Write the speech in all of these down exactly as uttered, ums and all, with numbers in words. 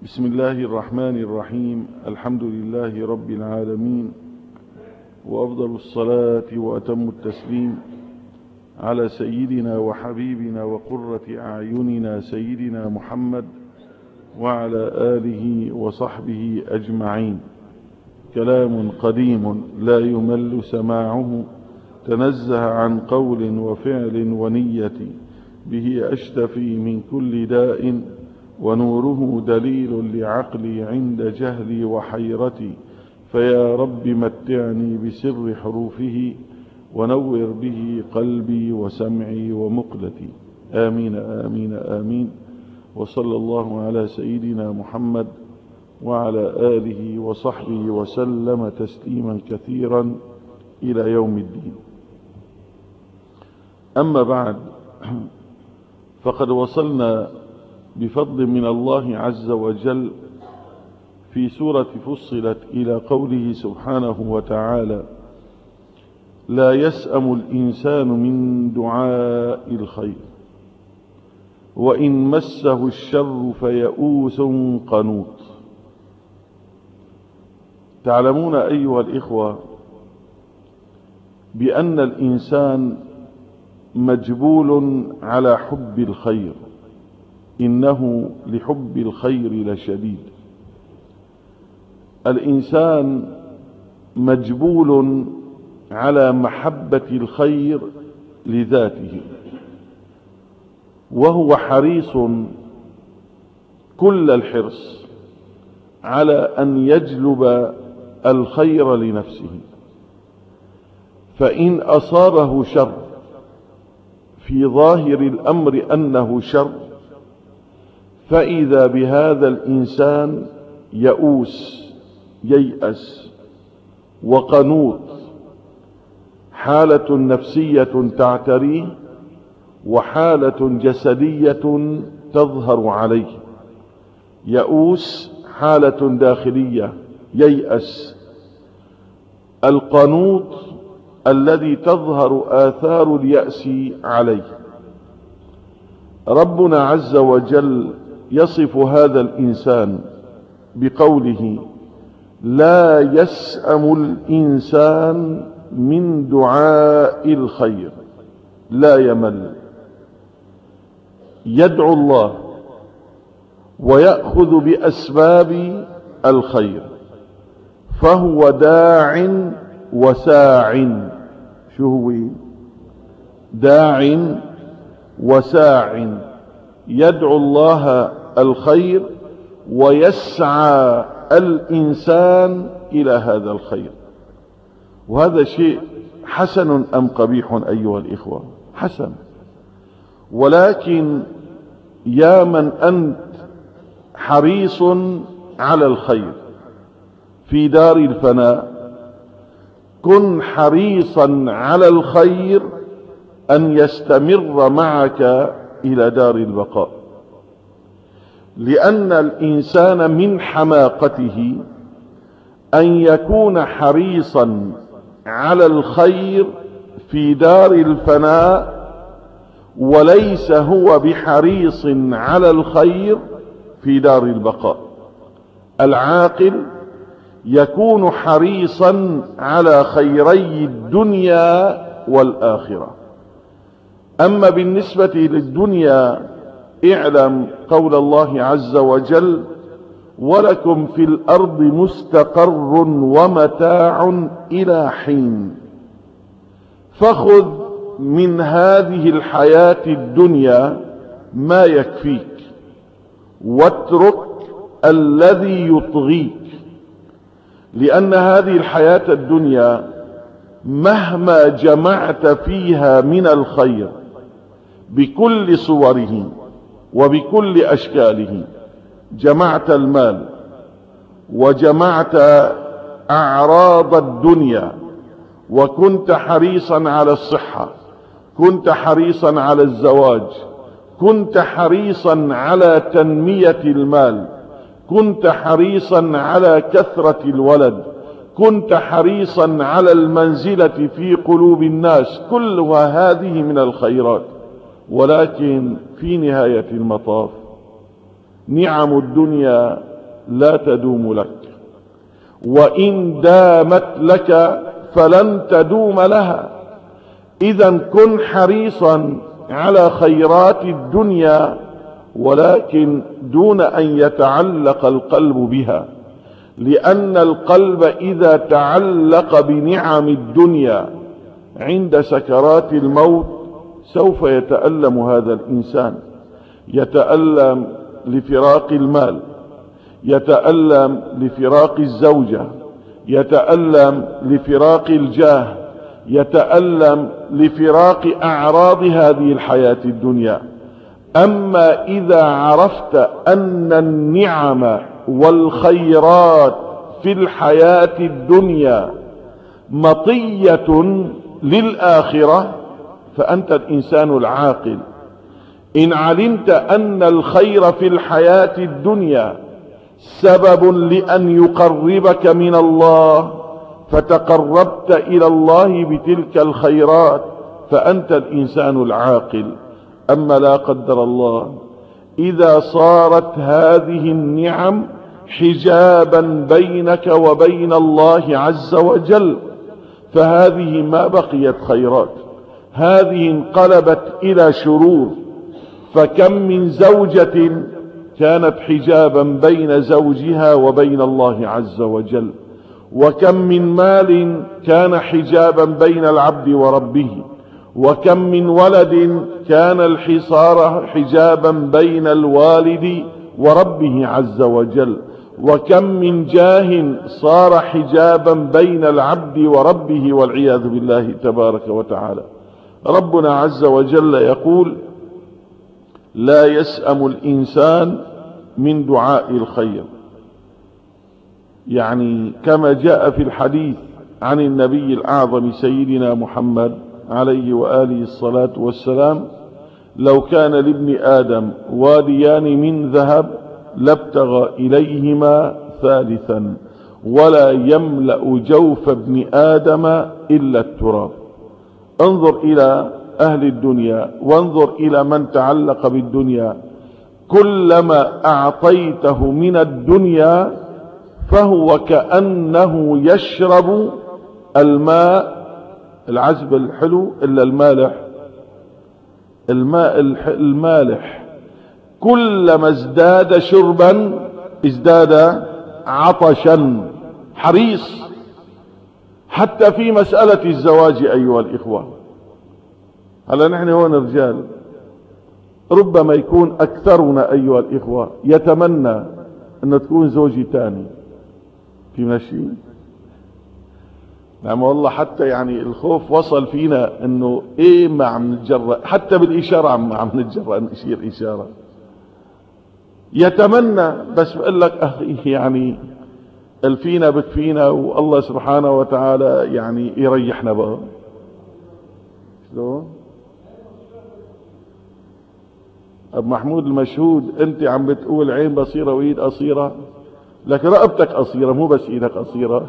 بسم الله الرحمن الرحيم. الحمد لله رب العالمين، وأفضل الصلاة وأتم التسليم على سيدنا وحبيبنا وقرة أعيننا سيدنا محمد وعلى آله وصحبه أجمعين. كلام قديم لا يمل سماعه، تنزه عن قول وفعل ونية، به أشتفي من كل داء، ونوره دليل لعقلي عند جهلي وحيرتي. فيا رب متعني بسر حروفه، ونور به قلبي وسمعي ومقلتي. آمين آمين آمين. وصلى الله على سيدنا محمد وعلى آله وصحبه وسلم تسليما كثيرا إلى يوم الدين. أما بعد، فقد وصلنا بفضل من الله عز وجل في سورة فصلت إلى قوله سبحانه وتعالى: لا يسأم الإنسان من دعاء الخير، وإن مسه الشر فيئوس قنوط. تعلمون أيها الإخوة بأن الإنسان مجبول على حب الخير، إنه لحب الخير لشديد. الإنسان مجبول على محبة الخير لذاته، وهو حريص كل الحرص على أن يجلب الخير لنفسه. فإن أصابه شر في ظاهر الأمر أنه شر، فإذا بهذا الإنسان يئوس ييأس وقنوط، حالة نفسية تعتريه وحالة جسدية تظهر عليه. يئوس حالة داخلية، ييأس. القنوط الذي تظهر آثار اليأس عليه. ربنا عز وجل يصف هذا الإنسان بقوله: لا يسأم الإنسان من دعاء الخير، لا يمل. يدعو الله ويأخذ بأسباب الخير، فهو داع وساع. شو هو؟ داع وساع، يدعو الله الخير ويسعى الإنسان إلى هذا الخير. وهذا شيء حسن أم قبيح أيها الإخوة؟ حسن. ولكن يا من أنت حريص على الخير في دار الفناء، كن حريصا على الخير أن يستمر معك إلى دار البقاء. لأن الإنسان من حماقته أن يكون حريصا على الخير في دار الفناء، وليس هو بحريص على الخير في دار البقاء. العاقل يكون حريصا على خيري الدنيا والآخرة. أما بالنسبة للدنيا، اعلم قول الله عز وجل: ولكم في الأرض مستقر ومتاع إلى حين. فخذ من هذه الحياة الدنيا ما يكفيك، واترك الذي يطغيك. لأن هذه الحياة الدنيا مهما جمعت فيها من الخير بكل صوره وبكل أشكاله، جمعت المال وجمعت أعراض الدنيا، وكنت حريصا على الصحة، كنت حريصا على الزواج، كنت حريصا على تنمية المال، كنت حريصا على كثرة الولد، كنت حريصا على المنزلة في قلوب الناس، كلها هذه من الخيرات. ولكن في نهاية المطاف نعم الدنيا لا تدوم لك، وإن دامت لك فلن تدوم لها. إذا كن حريصا على خيرات الدنيا، ولكن دون أن يتعلق القلب بها، لأن القلب إذا تعلق بنعم الدنيا عند سكرات الموت سوف يتألم هذا الإنسان، يتألم لفراق المال، يتألم لفراق الزوجة، يتألم لفراق الجاه، يتألم لفراق أعراض هذه الحياة الدنيا. أما إذا عرفت أن النعم والخيرات في الحياة الدنيا مطية للآخرة فأنت الإنسان العاقل. إن علمت أن الخير في الحياة الدنيا سبب لأن يقربك من الله فتقربت إلى الله بتلك الخيرات فأنت الإنسان العاقل. أما لا قدر الله إذا صارت هذه النعم حجابا بينك وبين الله عز وجل فهذه ما بقيت خيرات، هذه انقلبت إلى شرور. فكم من زوجة كانت حجابا بين زوجها وبين الله عز وجل، وكم من مال كان حجابا بين العبد وربه، وكم من ولد كان الحصار حجابا بين الوالد وربه عز وجل، وكم من جاه صار حجابا بين العبد وربه والعياذ بالله تبارك وتعالى. ربنا عز وجل يقول: لا يسأم الإنسان من دعاء الخير، يعني كما جاء في الحديث عن النبي الأعظم سيدنا محمد عليه وآله الصلاة والسلام: لو كان لابن آدم واديان من ذهب لابتغى إليهما ثالثا ولا يملأ جوف ابن آدم إلا التراب. انظر إلى أهل الدنيا وانظر إلى من تعلق بالدنيا، كلما أعطيته من الدنيا فهو كأنه يشرب الماء العذب الحلو إلا المالح، الماء المالح كلما ازداد شربا ازداد عطشا. حريص حتى في مسألة الزواج أيها الإخوة. هلا نحن هون رجال ربما يكون أكثرنا أيها الإخوة يتمنى أن تكون زوجي تاني في مشي. نعم والله، حتى يعني الخوف وصل فينا انه ايه ما عم نتجرأ، حتى بالاشارة عم عم نتجرأ نشير اشارة. يتمنى بس بقول لك اخي يعني الفينا بكفينا والله سبحانه وتعالى يعني يريحنا بقى. شلون؟ ابو محمود المشهود، انت عم بتقول عين بصيرة وايد قصيرة، لكن رقبتك قصيرة مو بس ايدك قصيرة.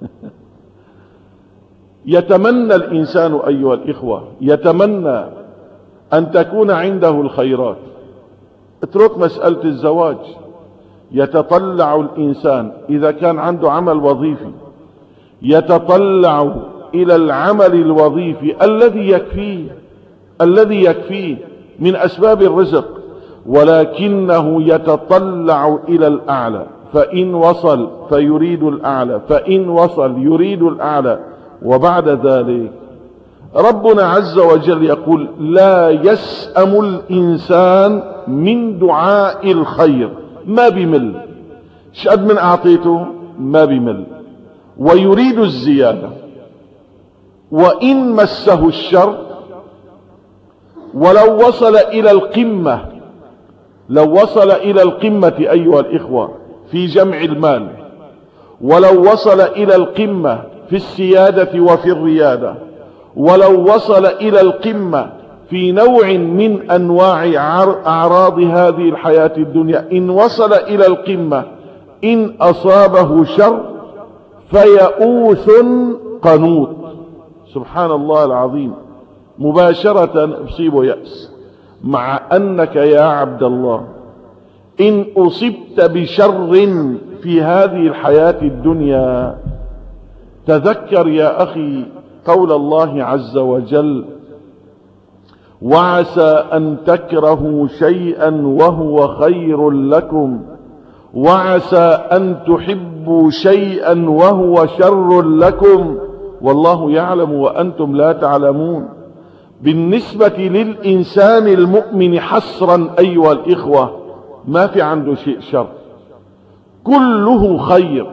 يتمنى الإنسان أيها الإخوة، يتمنى أن تكون عنده الخيرات. اترك مسألة الزواج، يتطلع الإنسان إذا كان عنده عمل وظيفي يتطلع إلى العمل الوظيفي الذي يكفيه الذي يكفيه من أسباب الرزق، ولكنه يتطلع إلى الأعلى، فإن وصل فيريد الأعلى، فإن وصل يريد الأعلى. وبعد ذلك ربنا عز وجل يقول: لا يسأم الإنسان من دعاء الخير، ما بمل، شقد من أعطيته ما بمل، ويريد الزيادة. وإن مسه الشر، ولو وصل إلى القمة، لو وصل إلى القمة أيها الإخوة في جمع المال، ولو وصل إلى القمة في السيادة وفي الريادة، ولو وصل إلى القمة في نوع من أنواع أعراض هذه الحياة الدنيا، إن وصل إلى القمة إن أصابه شر فيئوس قنوط. سبحان الله العظيم، مباشرة أصيبه يأس. مع أنك يا عبد الله إن أصبت بشر في هذه الحياة الدنيا تذكر يا أخي قول الله عز وجل: وعسى أن تكرهوا شيئا وهو خير لكم، وعسى أن تحبوا شيئا وهو شر لكم، والله يعلم وأنتم لا تعلمون. بالنسبة للإنسان المؤمن حصرا أيها الإخوة ما في عنده شيء شر، كله خير.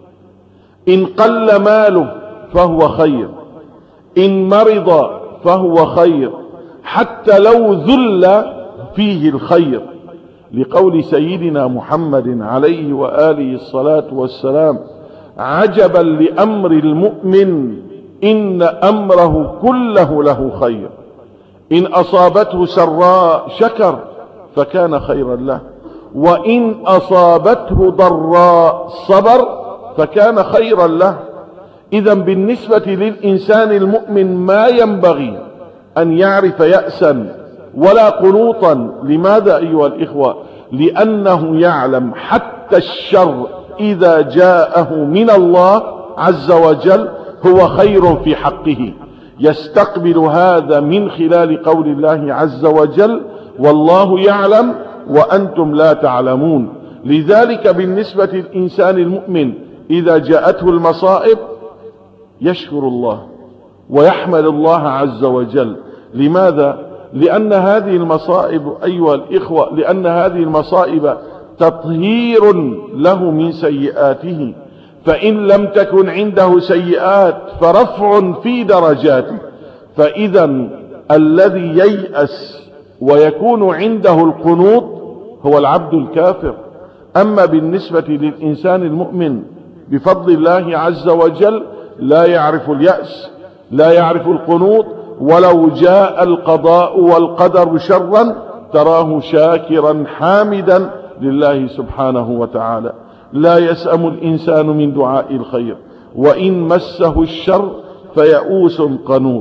إن قل ماله فهو خير، إن مرض فهو خير، حتى لو ذل فيه الخير، لقول سيدنا محمد عليه وآله الصلاة والسلام: عجبا لأمر المؤمن إن أمره كله له خير، إن أصابته سراء شكر فكان خيرا له، وإن أصابته ضراء صبر فكان خيرا له. إذا بالنسبة للإنسان المؤمن ما ينبغي أن يعرف يأسا ولا قنوطا. لماذا أيها الإخوة؟ لأنه يعلم حتى الشر إذا جاءه من الله عز وجل هو خير في حقه. يستقبل هذا من خلال قول الله عز وجل: والله يعلم وأنتم لا تعلمون. لذلك بالنسبة للإنسان المؤمن إذا جاءته المصائب يشكر الله ويحمد الله عز وجل. لماذا؟ لأن هذه المصائب أيها الإخوة لأن هذه المصائب تطهير له من سيئاته، فإن لم تكن عنده سيئات فرفع في درجاته. فإذا الذي ييأس ويكون عنده القنوط هو العبد الكافر. أما بالنسبة للإنسان المؤمن بفضل الله عز وجل لا يعرف اليأس، لا يعرف القنوط، ولو جاء القضاء والقدر شرا تراه شاكرا حامدا لله سبحانه وتعالى. لا يسأم الإنسان من دعاء الخير، وإن مسه الشر فيئوس قنوط.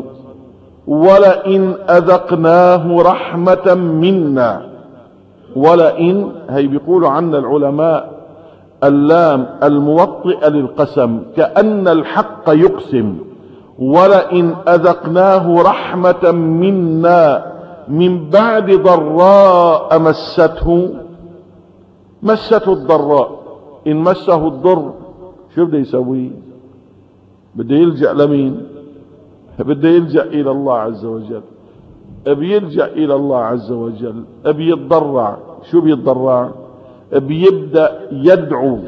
ولئن أذقناه رحمة منا، ولئن هي بيقولوا عنا العلماء اللام الموطئة للقسم كأن الحق يقسم. ولئن أذقناه رحمة منا من بعد ضراء مسته، مسته الضراء، إن مسه الضر شو بده يسوي؟ بده يلجأ لمين؟ بده يلجأ إلى الله عز وجل. بيلجأ إلى الله عز وجل، بيتضرع. شو بيتضرع؟ بيبدأ يدعو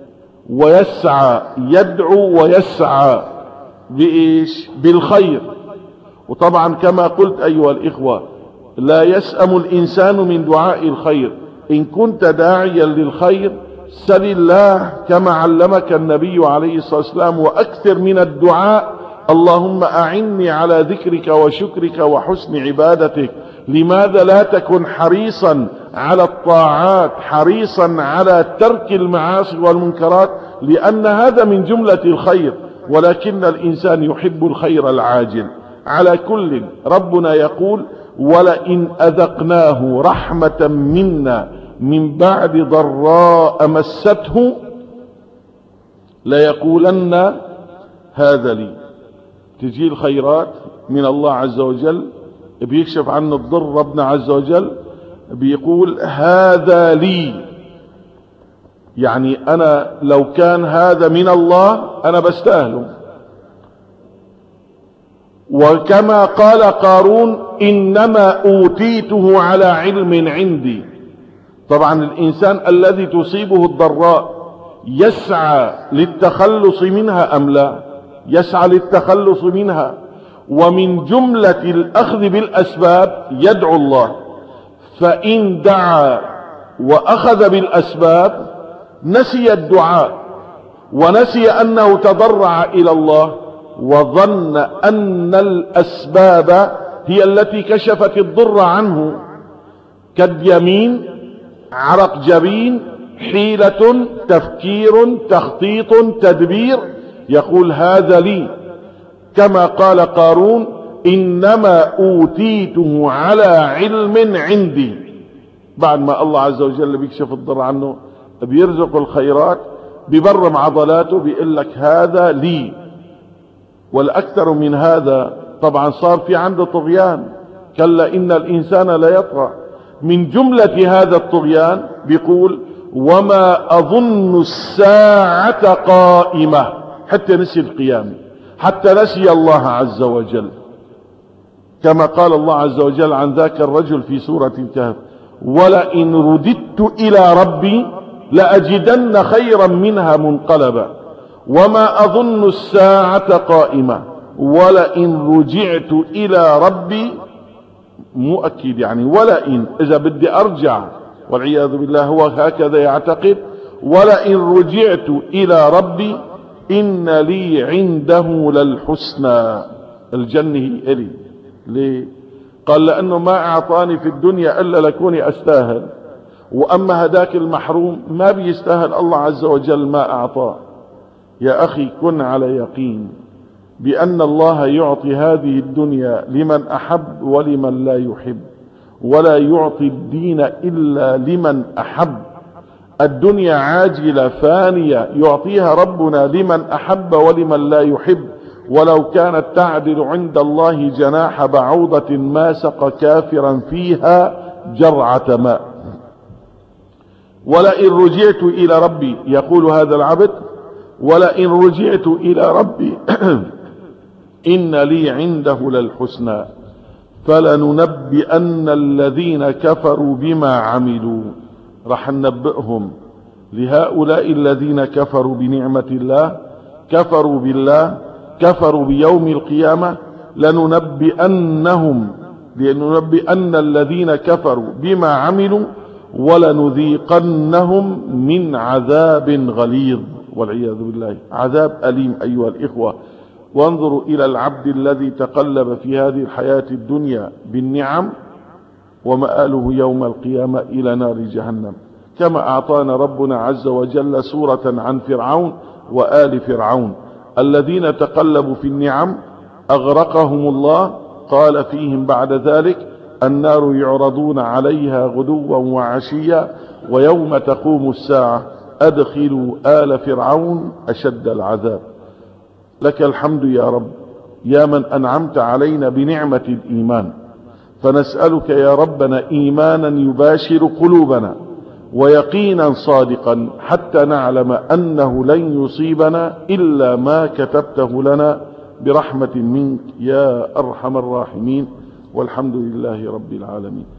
ويسعى، يدعو ويسعى بإيش؟ بالخير. وطبعا كما قلت أيها الإخوة لا يسأم الإنسان من دعاء الخير. إن كنت داعيا للخير سل الله كما علمك النبي عليه الصلاة والسلام، وأكثر من الدعاء: اللهم أعني على ذكرك وشكرك وحسن عبادتك. لماذا لا تكن حريصا على الطاعات، حريصا على ترك المعاصي والمنكرات؟ لأن هذا من جملة الخير، ولكن الإنسان يحب الخير العاجل. على كل ربنا يقول: ولئن أذقناه رحمة منا من بعد ضراء مسته ليقولن هذا لي. تجي الخيرات من الله عز وجل، بيكشف عن الضر ربنا عز وجل، بيقول هذا لي. يعني أنا لو كان هذا من الله أنا بستاهله. وكما قال قارون: إنما أوتيته على علم عندي. طبعا الإنسان الذي تصيبه الضراء يسعى للتخلص منها أم لا؟ يسعى للتخلص منها. ومن جملة الأخذ بالأسباب يدعو الله. فإن دعا وأخذ بالأسباب نسي الدعاء ونسي أنه تضرع إلى الله، وظن أن الأسباب هي التي كشفت الضر عنه، كاليمين، عرق جبين، حيلة، تفكير، تخطيط، تدبير. يقول هذا لي، كما قال قارون: إنما أوتيته على علم عندي. بعد ما الله عز وجل بيكشف الضر عنه بيرزق الخيرات، ببرم عضلاته، بيقول لك هذا لي. والأكثر من هذا طبعا صار في عنده طغيان، كلا إن الإنسان لا يطغى. من جملة هذا الطغيان بيقول وما أظن الساعة قائمة، حتى نسي القيامة، حتى نسي الله عز وجل، كما قال الله عز وجل عن ذاك الرجل في سورة الكهف ولئن رددت إلى ربي لأجدن خيرا منها منقلبا وما أظن الساعة قائمة ولئن رجعت إلى ربي، مؤكد يعني ولئن، إذا بدي أرجع والعياذ بالله هو هكذا يعتقد، ولئن رجعت إلى ربي إن لي عنده للحسنى، الجنة هي إلي. ليه؟ قال لأنه ما أعطاني في الدنيا إلا لكوني أستاهل، وأما هداك المحروم ما بيستاهل الله عز وجل ما أعطاه. يا أخي كن على يقين بأن الله يعطي هذه الدنيا لمن أحب ولمن لا يحب، ولا يعطي الدين إلا لمن أحب. الدنيا عاجلة فانية يعطيها ربنا لمن أحب ولمن لا يحب، ولو كانت تعدل عند الله جناح بعوضة ما سقى كافرا فيها جرعة ماء. ولئن رجعت إلى ربي، يقول هذا العبد ولئن رجعت إلى ربي إن لي عنده للحسنى فلننبئن الذين كفروا بما عملوا. رح ننبئهم لهؤلاء الذين كفروا بنعمة الله، كفروا بالله، كفروا بيوم القيامة، لننبئنهم لننبئن الذين كفروا بما عملوا ولنذيقنهم من عذاب غليظ والعياذ بالله، عذاب أليم أيها الإخوة. وانظروا إلى العبد الذي تقلب في هذه الحياة الدنيا بالنعم ومآله يوم القيامة إلى نار جهنم، كما أعطانا ربنا عز وجل سورة عن فرعون وآل فرعون الذين تقلبوا في النعم أغرقهم الله. قال فيهم بعد ذلك النار يعرضون عليها غدوا وعشيا ويوم تقوم الساعة أدخلوا آل فرعون أشد العذاب. لك الحمد يا رب يا من أنعمت علينا بنعمة الإيمان، فنسألك يا ربنا إيمانا يباشر قلوبنا ويقينا صادقا حتى نعلم أنه لن يصيبنا إلا ما كتبته لنا برحمة منك يا أرحم الراحمين، والحمد لله رب العالمين.